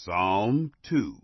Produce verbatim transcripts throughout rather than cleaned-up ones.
Psalm two.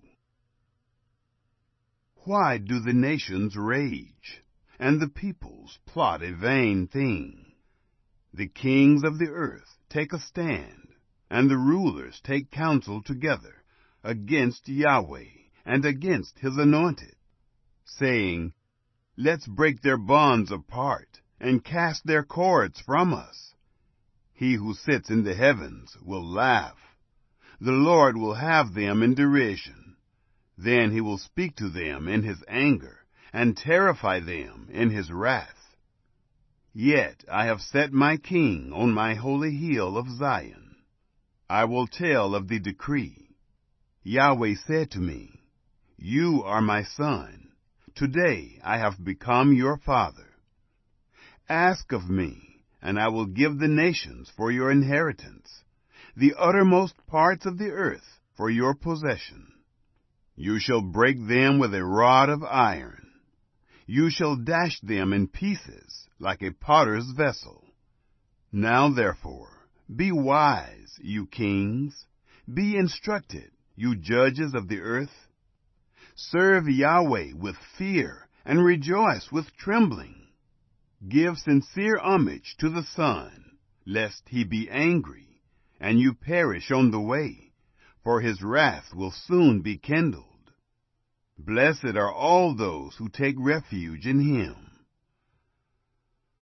Why do the nations rage, and the peoples plot a vain thing? The kings of the earth take a stand, and the rulers take counsel together against Yahweh and against his anointed, saying, Let's break their bonds apart and cast their cords from us. He who sits in the heavens will laugh. The Lord will have them in derision. Then he will speak to them in his anger and terrify them in his wrath. Yet I have set my king on my holy hill of Zion. I will tell of the decree. Yahweh said to me, You are my son. Today I have become your father. Ask of me, and I will give the nations for your inheritance, the uttermost parts of the earth for your possession. You shall break them with a rod of iron. You shall dash them in pieces like a potter's vessel. Now therefore, be wise, you kings. Be instructed, you judges of the earth. Serve Yahweh with fear and rejoice with trembling. Give sincere homage to the Son, lest he be angry, and you perish on the way, for his wrath will soon be kindled. Blessed are all those who take refuge in him.